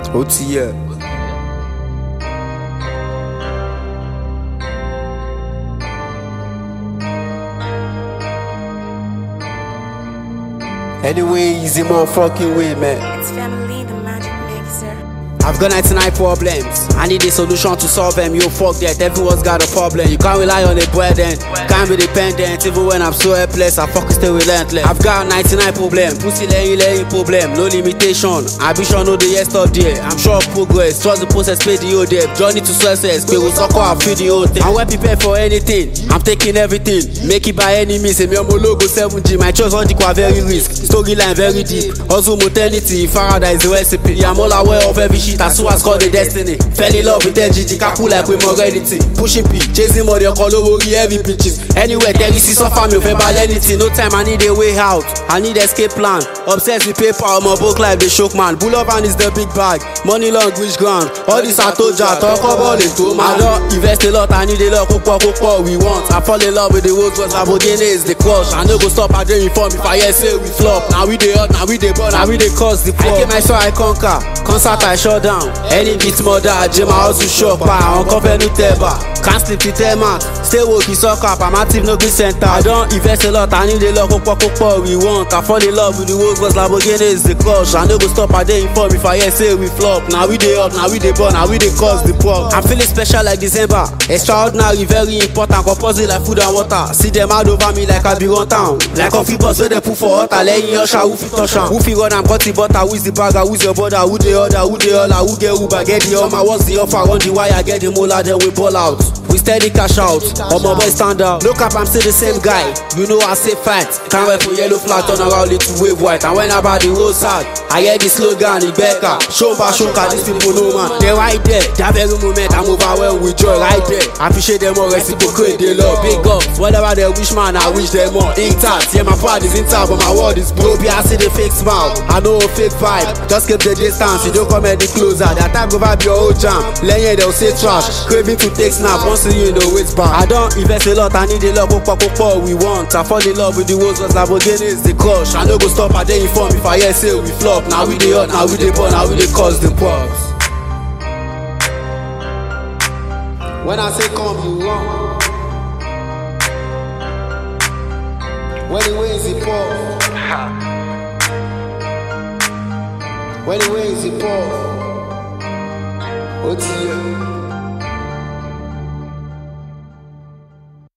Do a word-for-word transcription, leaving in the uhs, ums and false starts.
O T L. Anyway, easy motherfucking way, man. It's family, the magic mixer. I've got ninety-nine problems. I need a solution to solve them. Yo, fuck that. Everyone's got a problem. You can't rely on a boy then. Can't be dependent. Even when I'm so helpless, I fucking stay relentless. I've got ninety-nine problems. Pussy laying, laying problem. No limitation. Ambition, no the yesterday. I'm sure of progress. Trust the process, pay the old debt. Journey to success. Pay with sucker, I feel the whole thing. I'm well prepared for anything. I'm taking everything. Make it by any means. Me on my logo seven G. My choice on the qua very risk. Storyline very deep. Also modernity. Farada is the recipe. I'm all aware of every shit. As soon as called the destiny. Fell in love with N G G, cool like with morality. Pushing P, chasing money, call over heavy pitches. Anywhere, there is some family, verbal anything. No time, I need a way out. I need escape plan. Obsessed with paper, my book like the shook man. Bull up and is the big bag. Money long, rich ground. All this I told ya, talk about it too, man. I don't invest a lot, I need a lot, cook what, cook what we want. I fall in love with the world, cause Lamborghini is the crush. I no go stop, I don't inform if I hear say we flop. Now we dey hot, now we dey burn, now we dey cause the problem. I came, I saw, I conquer. Concert, I shut down. Any beat mother, Jim, I also shop. I uncover new teba. Can't sleep with them, man. Stay woke, it's up. I'm active, no good center. I don't invest a lot, I need a lot. Cook what we want. I fall in love with the world, cause Lamborghini is the crush. I no go stop, I dey inform if I hear say we flop. Now we dey up, now we dey burn, now we dey cause the problem. I'm feeling special like December. Extraordinary, very important. Composite like food and water. See them out over me like I be run town. Like coffee boss where they put for water. Laying your shot, who fit touch am? Who fit run am? Cut the butter, who's the bagger? Who's your brother? Who the other? Who the other? Who get Uber? Get the Oma? What's the offer? On the wire, get the molar, then we ball out. We steady cash out. Oh my boy stand out. Look up, I'm still the same guy. You know I say fight. Can't wait for yellow flag, turn around little wave white. And when I buy the roadside, I hear the slogan, the Becca. Show by show, cause these people know man. They right there. That very moment I'm overwhelmed with joy right there. I appreciate them all, reciprocate they love. Big ups, whatever they wish man, I wish them more. Intact, yeah my part is intact, but my word is blue. I see the fake smile, I know a fake vibe. Just keep the distance, you don't come any closer. That time go vibe your old jam. Lenye they'll say trash, craving to take snap. Once you know it's back. I don't invest a lot, I need a lot. Cook what we want. I fall in love with the world, cause Lamborghini is the crush. I no go stop, I dey inform if I hear say we flop. Now we dey hot, now we dey burn, now we dey cause the problems. When I say come, you run. When the way is it pour. When the way is it pour. O T L.